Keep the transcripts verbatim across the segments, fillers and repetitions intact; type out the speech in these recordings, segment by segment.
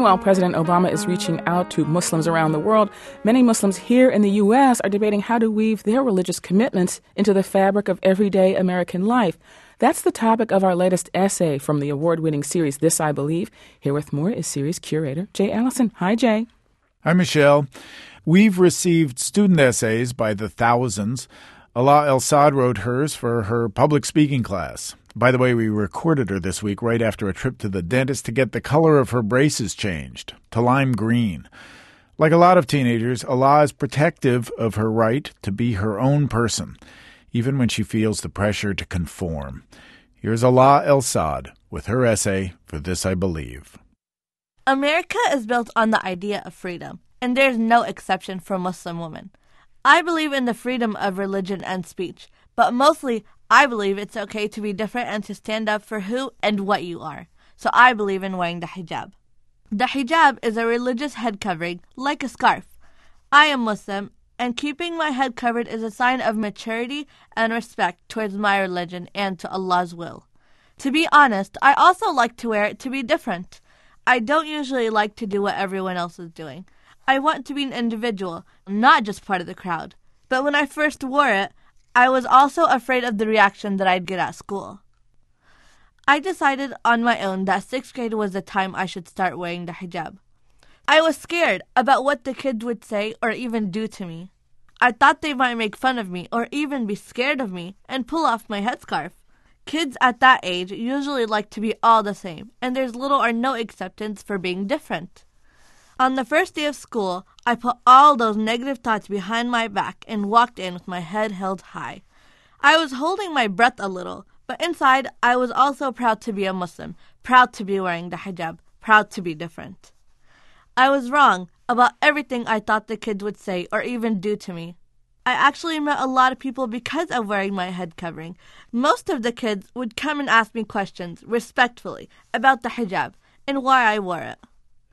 And while President Obama is reaching out to Muslims around the world, many Muslims here in the U S are debating how to weave their religious commitments into the fabric of everyday American life. That's the topic of our latest essay from the award-winning series This I Believe. Here with more is series curator Jay Allison. Hi, Jay. Hi, Michelle. We've received student essays by the thousands. Alaa El-Saad wrote hers for her public speaking class. By the way, we recorded her this week right after a trip to the dentist to get the color of her braces changed to lime green. Like a lot of teenagers, Alaa is protective of her right to be her own person, even when she feels the pressure to conform. Here's Alaa El-Saad with her essay for This I Believe. America is built on the idea of freedom, and there's no exception for Muslim women. I believe in the freedom of religion and speech, but mostly I believe it's okay to be different and to stand up for who and what you are. So I believe in wearing the hijab. The hijab is a religious head covering, like a scarf. I am Muslim, and keeping my head covered is a sign of maturity and respect towards my religion and to Allah's will. To be honest, I also like to wear it to be different. I don't usually like to do what everyone else is doing. I want to be an individual, not just part of the crowd. But when I first wore it, I was also afraid of the reaction that I'd get at school. I decided on my own that sixth grade was the time I should start wearing the hijab. I was scared about what the kids would say or even do to me. I thought they might make fun of me or even be scared of me and pull off my headscarf. Kids at that age usually like to be all the same, and there's little or no acceptance for being different. On the first day of school, I put all those negative thoughts behind my back and walked in with my head held high. I was holding my breath a little, but inside I was also proud to be a Muslim, proud to be wearing the hijab, proud to be different. I was wrong about everything I thought the kids would say or even do to me. I actually met a lot of people because of wearing my head covering. Most of the kids would come and ask me questions, respectfully, about the hijab and why I wore it.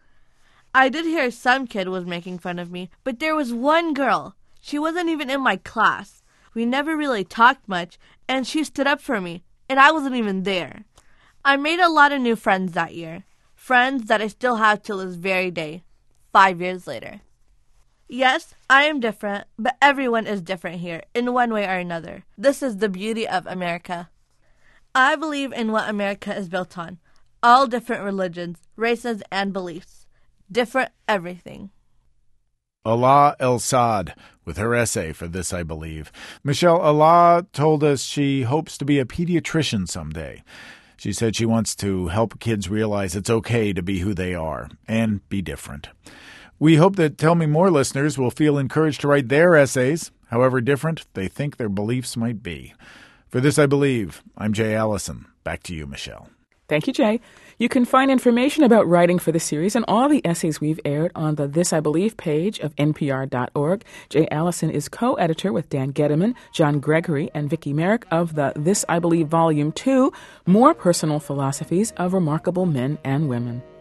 I did hear some kid was making fun of me, but there was one girl. She wasn't even in my class. We never really talked much, and she stood up for me, and I wasn't even there. I made a lot of new friends that year, friends that I still have till this very day, five years later. Yes, I am different, but everyone is different here, in one way or another. This is the beauty of America. I believe in what America is built on, all different religions, races, and beliefs. Different everything. Alaa El-Saad with her essay for This I Believe. Michelle, Alaa told us she hopes to be a pediatrician someday. She said she wants to help kids realize it's okay to be who they are and be different. We hope that Tell Me More listeners will feel encouraged to write their essays, however different they think their beliefs might be. For This I Believe, I'm Jay Allison. Back to you, Michelle. Thank you, Jay. You can find information about writing for the series and all the essays we've aired on the This I Believe page of N P R dot org. Jay Allison is co-editor with Dan Gediman, John Gregory, and Vicki Merrick of the This I Believe Volume two, More Personal Philosophies of Remarkable Men and Women.